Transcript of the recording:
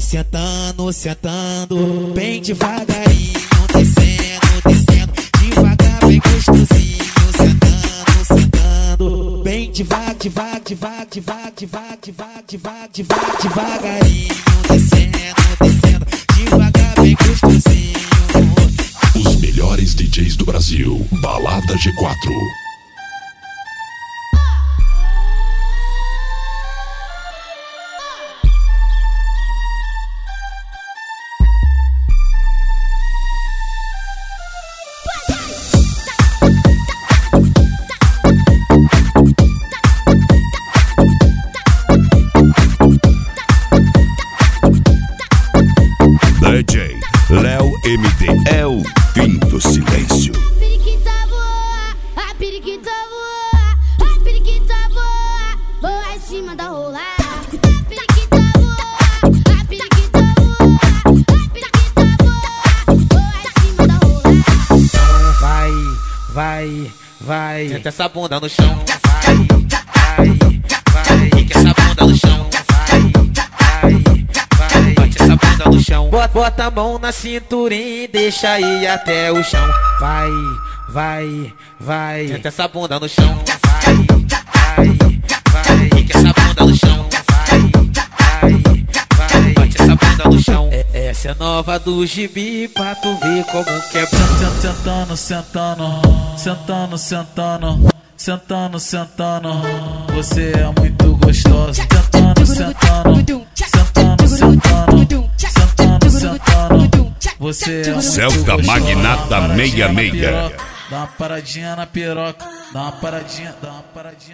sentando, sentando, bem devagarinho, descendo, descendo, devagar, bem gostosinho, sentando, sentando, bem devagar, devagar, devagar, devagar, devagar, devagar, devagar, devagar, devagarinho, descendo, descendo, devagar, bem gostosinho. Os melhores DJs do Brasil, Balada G4. DJ Léo MD é o fim do silêncio. A periquita voa, a periquita voa, a periquita voa, voa em cima da rola. A periquita voa, a periquita voa, a periquita voa, voa em cima da rola. Então vai, senta essa bunda no chão. Vai, fica essa bunda no chão. Bate essa bunda no chão. Bota a mão na cinturinha e deixa ir até o chão. Vai, senta essa bunda no chão. Vai, fica essa bunda no chão. Vai, bate essa bunda no chão. Essa é nova do gibi pra tu ver como que é bom. Sentando, sentando, sentando, sentando, sentando, sentando. Você é muito gostosa. Sentando, sentando, sentando, sentando, sentando, sentando. Você é muito Celta gostosa. Magnata 66. Dá uma paradinha na piroca, dá uma paradinha, dá uma paradinha.